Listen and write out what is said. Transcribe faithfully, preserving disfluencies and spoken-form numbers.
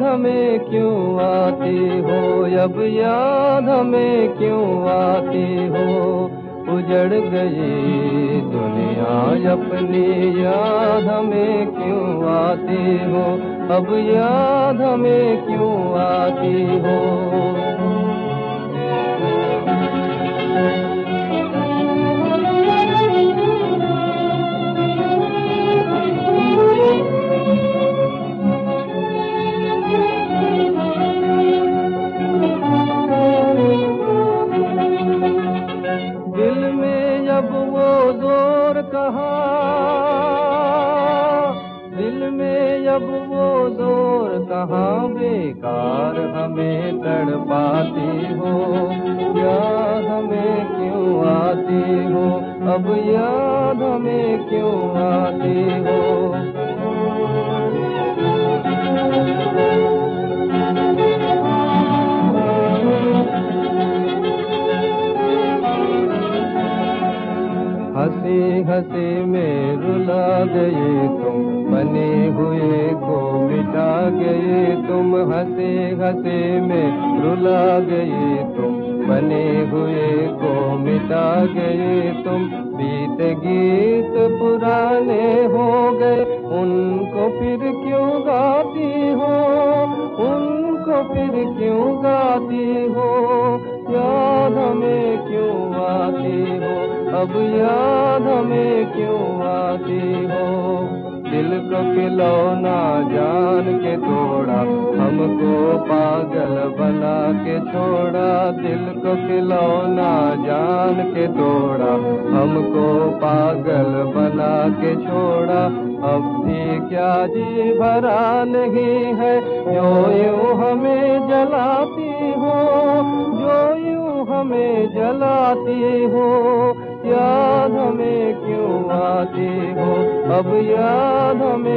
हमें क्यों आती हो, अब याद हमें क्यों आती हो। उजड़ गई दुनिया अपनी, याद हमें क्यों आती हो, अब याद हमें क्यों आती हो। दिल में जब वो जोर कहा, दिल में जब वो जोर कहाँ बेकार हमें तड़पाती हो। याद हमें क्यों आती हो, अब याद हमें क्यों आती हो। हंसी हंसी में रुला गए तुम, बने हुए को मिटा गए तुम। हंसी हंसी में रुला गए तुम, बने हुए को मिटा गए तुम। बीते गीत पुराने हो गए, उनको फिर क्यों गाती हो, उनको फिर क्यों गाती हो। याद हमें क्यों आती हो, अब याद हमें क्यों आती हो। दिल को खिलौना जान के तोड़ा, हमको पागल बना के छोड़ा। दिल को खिलौना जान के तोड़ा, हमको पागल बना के छोड़ा। अब भी क्या जी भरा नहीं है, जो यूं हमें जलाती हो, जो यूं हमें जलाती हो। याद हमें क्यों आती हो, अब याद हमें